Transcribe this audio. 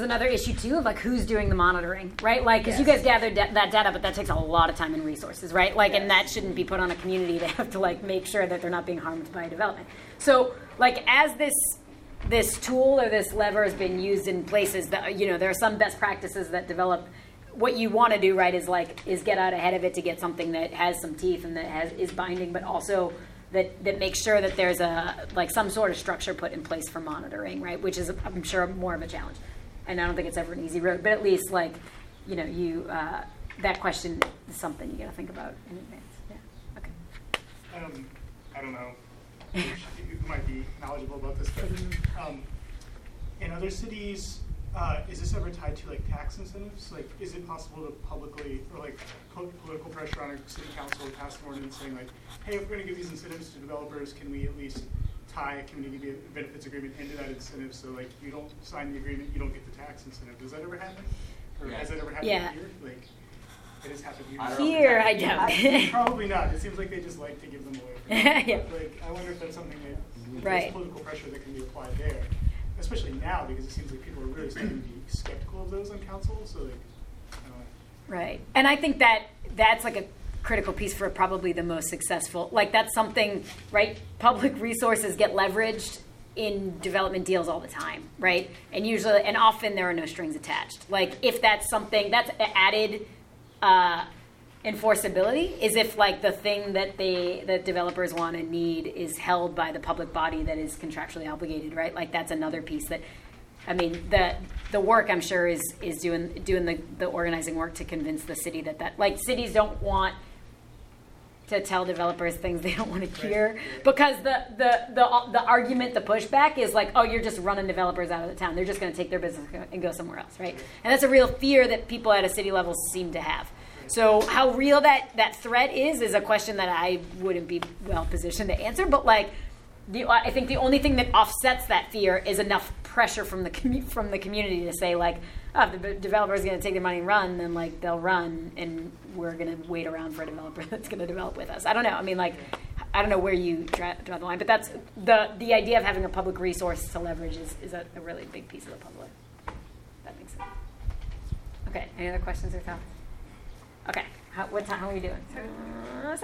another issue too of like who's doing the monitoring, right? Like, because you guys gathered that data, but that takes a lot of time and resources, right? Like, and that shouldn't be put on a community. They have to like make sure that they're not being harmed by development. So, like, as this tool or this lever has been used in places that, you know, there are some best practices that develop. What you want to do, right, is get out ahead of it to get something that has some teeth and that is binding, but also that makes sure that there's some sort of structure put in place for monitoring, right? Which is, I'm sure, more of a challenge. And I don't think it's ever an easy road, but at least, like, you know, that question is something you got to think about in advance. Yeah. Okay. I don't know. You might be knowledgeable about this, but in other cities, is this ever tied to like tax incentives? Like, is it possible to publicly or like put political pressure on a city council to pass an ordinance saying like, hey, if we're going to give these incentives to developers, can we at least tie a community benefits agreement into that incentive so like you don't sign the agreement, you don't get the tax incentive? Does that ever happen? Or has that ever happened here? Like, it has happened here. Here, I don't. Probably not. It seems like they just like to give them away. Yeah. But, like, I wonder if that's something that Right. there's political pressure that can be applied there, especially now because it seems like people are really starting to be skeptical of those on council. So, like, I don't know. Right. And I think that's like a critical piece for probably the most successful. Like, that's something, right? Public resources get leveraged in development deals all the time, right? And usually, and often there are no strings attached. Like, if that's something that's added enforceability is if like the thing that developers want and need is held by the public body that is contractually obligated, right? Like, that's another piece that, I mean, the work I'm sure is doing the organizing work to convince the city that like cities don't want to tell developers things they don't want to hear, because the argument, the pushback is like, oh, you're just running developers out of the town. They're just going to take their business and go somewhere else, right? And that's a real fear that people at a city level seem to have. So how real that threat is a question that I wouldn't be well positioned to answer. But like, I think the only thing that offsets that fear is enough pressure from the community to say like, oh, if the developer is going to take their money and run, then like they'll run, and we're going to wait around for a developer that's going to develop with us. I don't know. I mean, like, I don't know where you draw the line, but that's the idea of having a public resource to leverage is a really big piece of the public. That makes sense. Okay. Any other questions or thoughts? Okay. How are we doing?